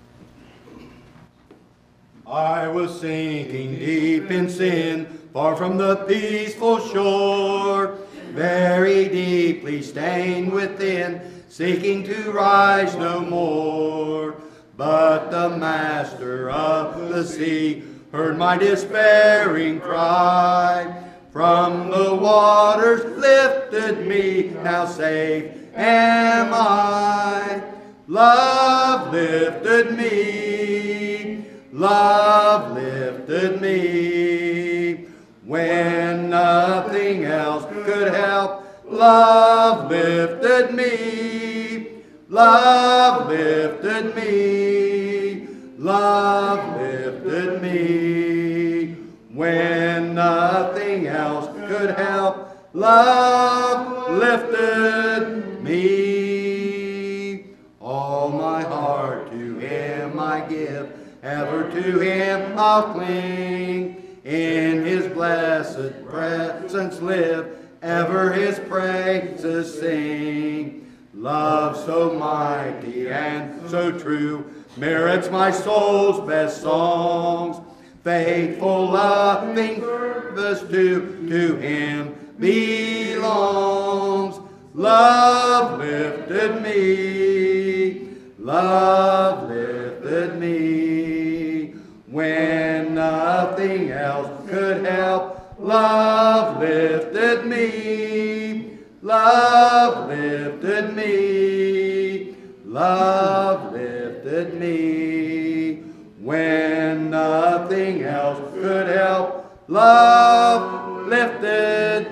I was sinking deep in sin, far from the peaceful shore, very deeply stained within, seeking to rise no more. But the master of the sea heard my despairing cry. From the waters lifted me, now safe am I. Love lifted me, love lifted me. When nothing else could help, love lifted me, love lifted me. love lifted me. When nothing else could help, love lifted me. All my heart to him I give, ever to him I'll cling. In his blessed presence live, ever his praises sing. Love so mighty and so true merits my soul's best songs. Faithful, loving service to, to him belongs. Love lifted me, love lifted me. When nothing else could help, love lifted me, love lifted me, love lifted me. When nothing else could help, love lifted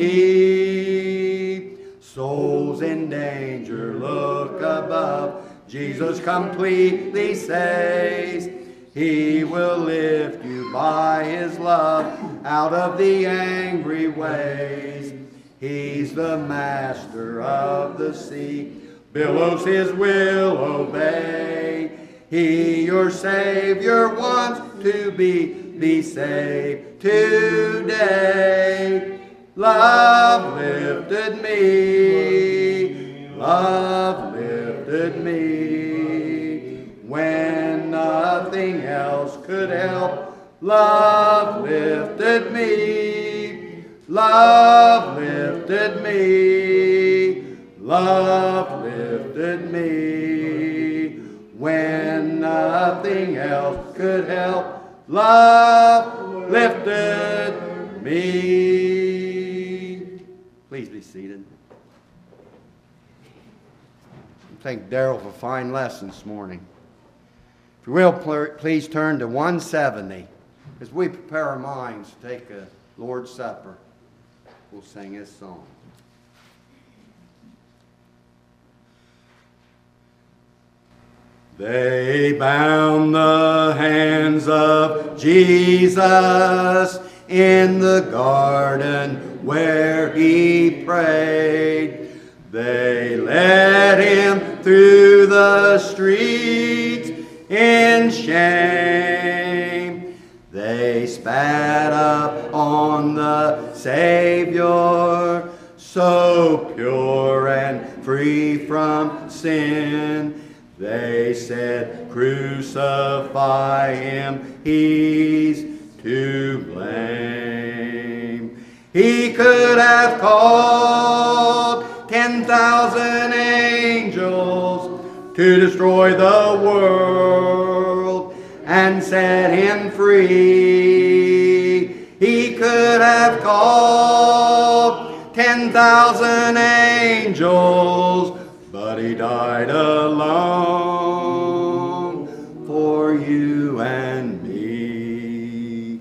me. Souls in danger, look above. Jesus completely saves. He will lift you by his love out of the angry waves. He's the master of the sea, billows his will obey. He, your Savior, wants to be, be saved today. Love lifted me, love lifted me. When nothing else could help, love lifted me, love lifted me, love lifted me. When nothing else could help, love lifted me. Please be seated. Thank Daryl for a fine lesson this morning. If you will, please turn to one seventy as we prepare our minds to take a Lord's Supper. We'll sing this song. They bound the hands of Jesus in the garden where he prayed. They led him through the streets in shame. They spat up on the Savior, so pure and free from sin. They said, crucify him, he's to blame. He could have called ten thousand angels to destroy the world and set him free. He could have called ten thousand angels, but he died alone for you and me.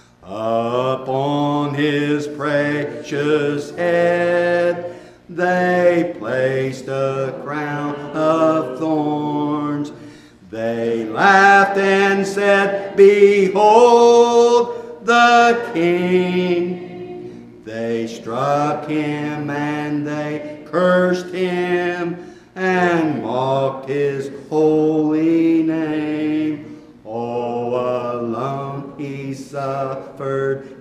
Upon his precious head they placed a crown of thorns. They laughed and said, behold the King. They struck him and they cursed him and mocked his holy name. Oh, alone he suffered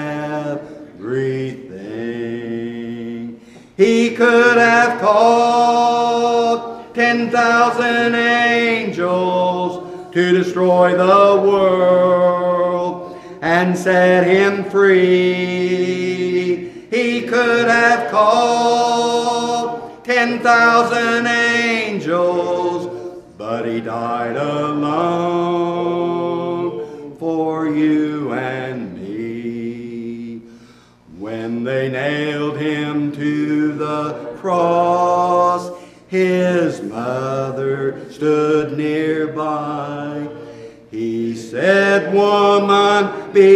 everything. He could have called ten thousand angels to destroy the world and set him free. He could have called ten thousand angels, but he died alone for you and me. When they nailed him to the cross, his mother stood nearby. He said, woman,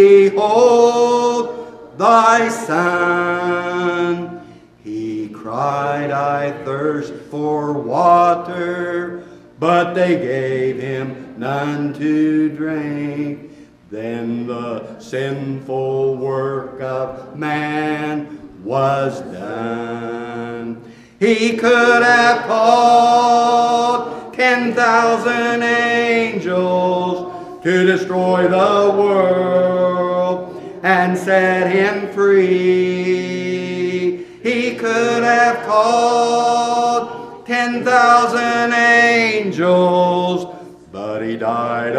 behold thy son. He cried, I thirst for water, but they gave him none to drink. Then the sinful work of man was done. He could have called ten thousand angels to destroy the world and set him free. He could have called ten thousand angels, but he died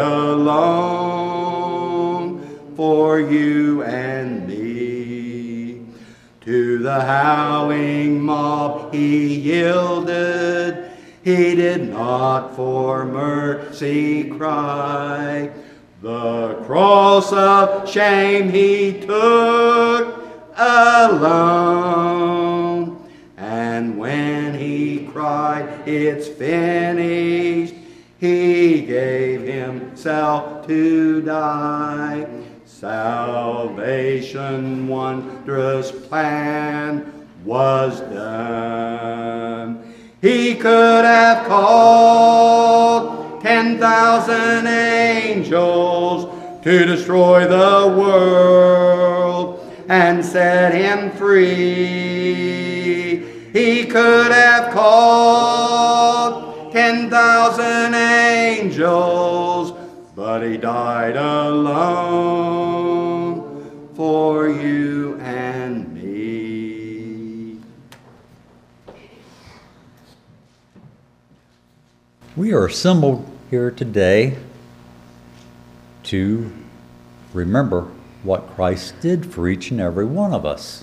alone for you and me. To the howling mob he yielded. He did not for mercy cry. The cross of shame he took alone. And when he cried, "It's finished," he gave himself to die. Salvation, wondrous plan was done. He could have called ten thousand angels to destroy the world and set him free. He could have called ten thousand angels, but he died alone for you and me. We are assembled here today to remember what Christ did for each and every one of us.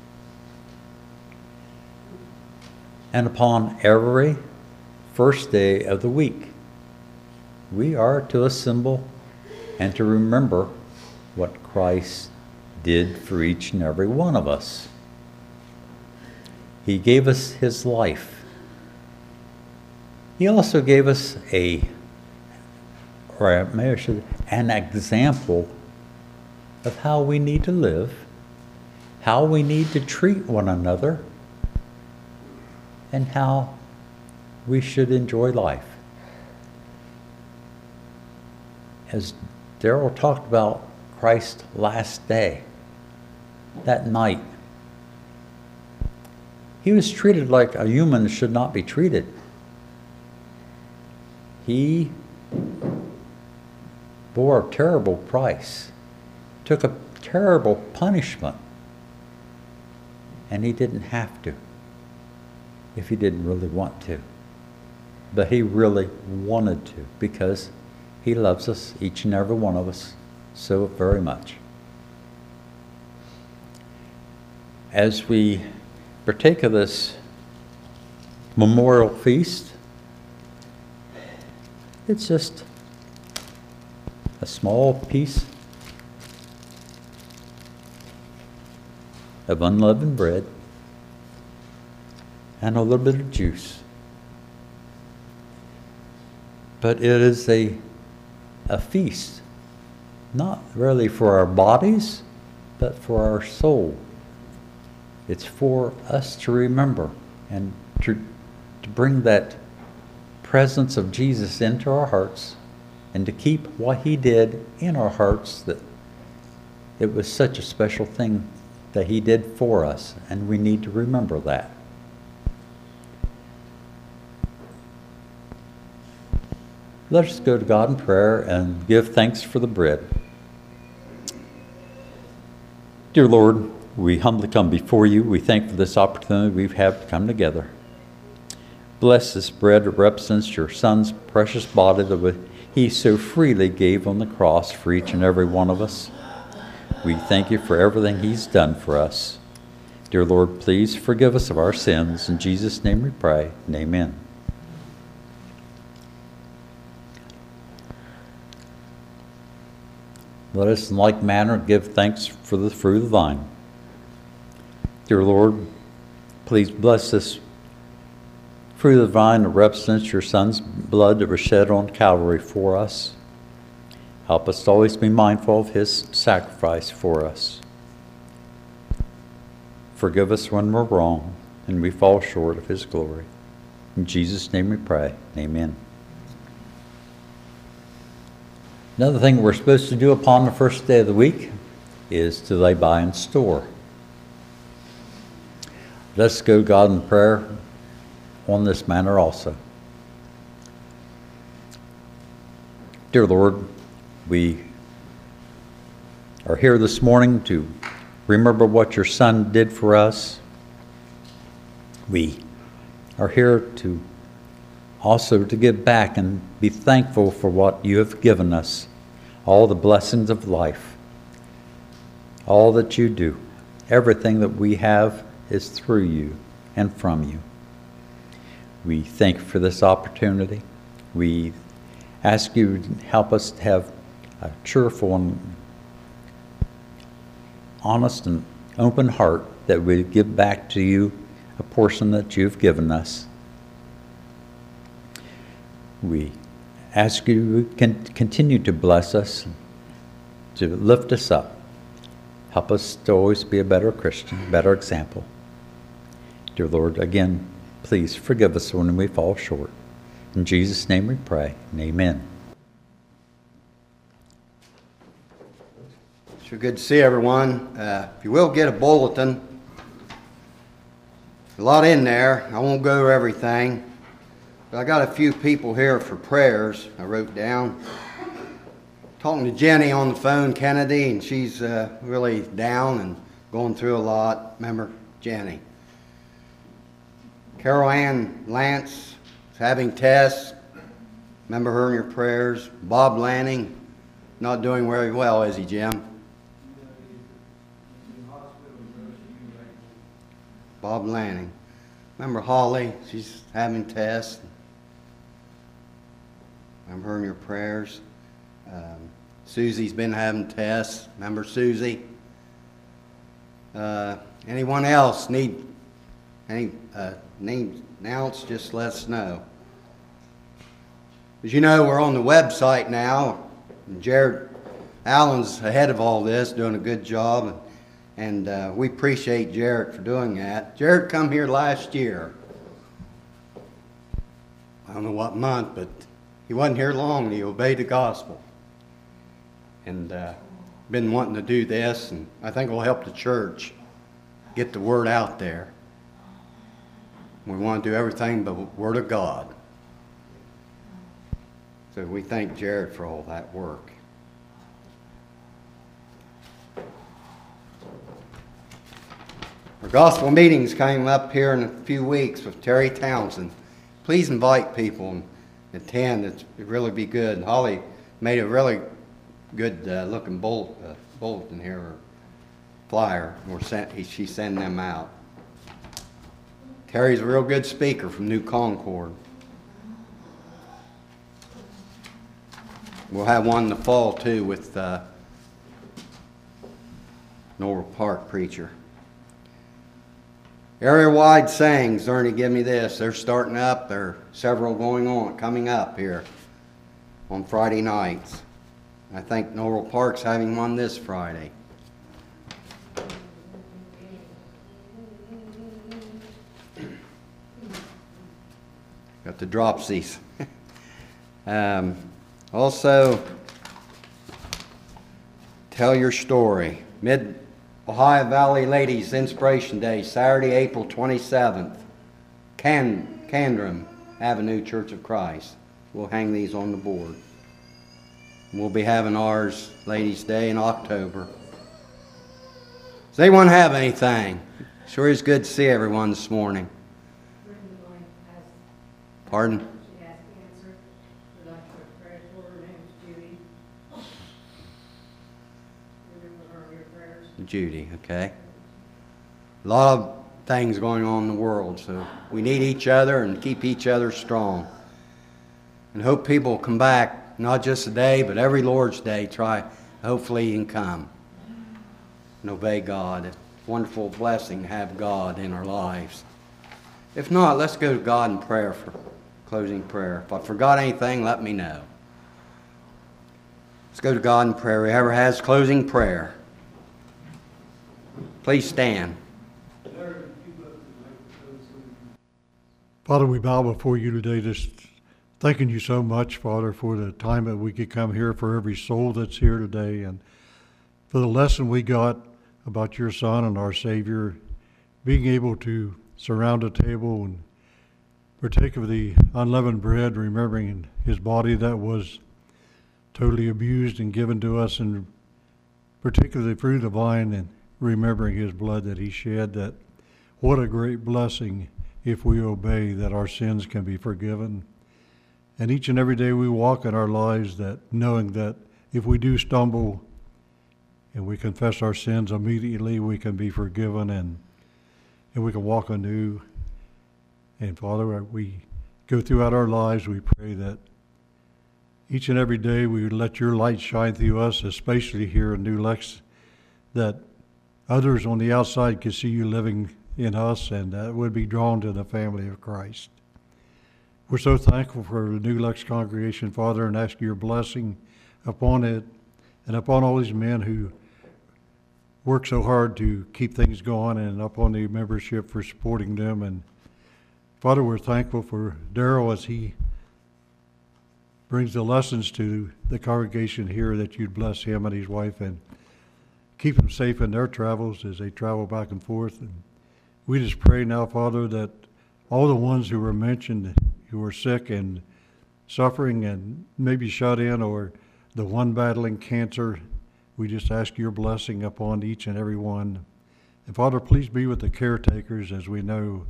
And upon every first day of the week, we are to assemble and to remember what Christ did for each and every one of us. He gave us his life. He also gave us a, or maybe I should, an example of how we need to live, how we need to treat one another, and how we should enjoy life. As Daryl talked about Christ's last day, that night, he was treated like a human should not be treated. He bore a terrible price, took a terrible punishment, and he didn't have to if he didn't really want to. But he really wanted to, because he loves us, each and every one of us, so very much. As we partake of this memorial feast, it's just a small piece of unleavened bread and a little bit of juice. But it is a, a feast, not really for our bodies, but for our soul. It's for us to remember and to, to bring that presence of Jesus into our hearts and to keep what he did in our hearts, that it was such a special thing that he did for us, and we need to remember that. Let us go to God in prayer and give thanks for the bread. Dear Lord, we humbly come before you. We thank for this opportunity we've had to come together. Bless this bread that represents your Son's precious body that he so freely gave on the cross for each and every one of us. We thank you for everything he's done for us. Dear Lord, please forgive us of our sins. In Jesus' name we pray, and amen. Let us in like manner give thanks for the fruit of the vine. Dear Lord, please bless this fruit of the vine that represents your Son's blood that was shed on Calvary for us. Help us to always be mindful of his sacrifice for us. Forgive us when we're wrong and we fall short of his glory. In Jesus' name we pray. Amen. Another thing we're supposed to do upon the first day of the week is to lay by and store. Let's go to God in prayer on this matter also. Dear Lord, we are here this morning to remember what your Son did for us. We are here to also to give back and be thankful for what you have given us, all the blessings of life, all that you do. Everything that we have is through you and from you. We thank you for this opportunity. We ask you to help us to have a cheerful and honest and open heart that we give back to you a portion that you've given us. We ask you to continue to bless us, to lift us up. Help us to always be a better Christian, a better example. Dear Lord, again, please forgive us when we fall short. In Jesus' name we pray, and amen. Sure good to see everyone. Uh, if you will, get a bulletin. A lot in there. I won't go over everything. But I got a few people here for prayers I wrote down. Talking to Jenny on the phone, Kennedy, and she's uh, really down and going through a lot. Remember Jenny. Carol Ann Lance is having tests. Remember her in your prayers. Bob Lanning, not doing very well, is he, Jim? Bob Lanning. Remember Holly, she's having tests. Remember her in your prayers. Um, Susie's been having tests. Remember Susie? Uh, anyone else need any uh, names announced? Just let us know. As you know, we're on the website now. And Jared Allen's ahead of all this, doing a good job. And, and uh, we appreciate Jared for doing that. Jared come here last year. I don't know what month, but he wasn't here long. He obeyed the gospel. And uh, been wanting to do this, and I think it will help the church get the word out there. We want to do everything but the Word of God. So we thank Jared for all that work. Our gospel meetings coming up here in a few weeks with Terry Townsend. Please invite people and attend. It'd really be good. Holly made a really good uh, looking bull, uh, bulletin here, or flyer. We're sent, he, she's sending them out. Terry's a real good speaker from New Concord. We'll have one in the fall too with uh, Norwell Park preacher. Area-wide sayings, Ernie, give me this. They're starting up. There are several going on, coming up here on Friday nights. I think Norwell Park's having one this Friday. Got the dropsies. um, also, tell your story. Mid Ohio Valley Ladies Inspiration Day, Saturday, April twenty-seventh. Can Candrum Avenue Church of Christ. We'll hang these on the board. We'll be having ours Ladies' Day in October. Does anyone have anything? Sure is good to see everyone this morning. Pardon? She has cancer. We'd like to pray for her. Her name is Judy. Remember her in your prayers. Judy, okay. A lot of things going on in the world, so we need each other and keep each other strong. And hope people will come back, not just today, but every Lord's Day. Try, hopefully you can come and obey God. It's a wonderful blessing to have God in our lives. If not, let's go to God in prayer for closing prayer. If I forgot anything, let me know. Let's go to God in prayer. Whoever has closing prayer, please stand. Father, we bow before you today, just thanking you so much, Father, for the time that we could come here, for every soul that's here today, and for the lesson we got about your Son and our Savior, being able to surround a table and partake of the unleavened bread, remembering his body that was totally abused and given to us, and particularly through the vine, and remembering his blood that he shed. That what a great blessing if we obey, that our sins can be forgiven. And each and every day we walk in our lives, that knowing that if we do stumble and we confess our sins immediately, we can be forgiven, and and we can walk anew. And Father, we go throughout our lives, we pray that each and every day we would let your light shine through us, especially here in New Lex, that others on the outside can see you living in us, and that would be drawn to the family of Christ. We're so thankful for the New Lex congregation, Father, and ask your blessing upon it and upon all these men who work so hard to keep things going, and upon the membership for supporting them. And Father, we're thankful for Darrell as he brings the lessons to the congregation here, that you'd bless him and his wife and keep them safe in their travels as they travel back and forth. And we just pray now, Father, that all the ones who were mentioned, who are sick and suffering and maybe shut in, or the one battling cancer, we just ask your blessing upon each and every one. And Father, please be with the caretakers, as we know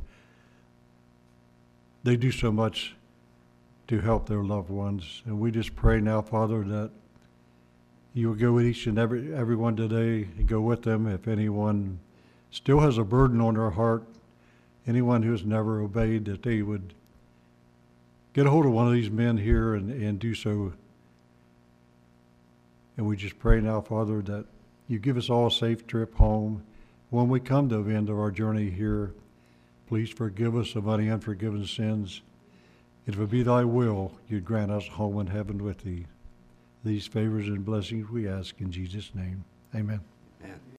they do so much to help their loved ones. And we just pray now, Father, that you will go with each and every everyone today, and go with them. If anyone still has a burden on their heart, anyone who has never obeyed, that they would get a hold of one of these men here and, and do so. And we just pray now, Father, that you give us all a safe trip home. When we come to the end of our journey here, please forgive us of any unforgiven sins. If it be thy will, you'd grant us home in heaven with thee. These favors and blessings we ask in Jesus' name. Amen. Amen.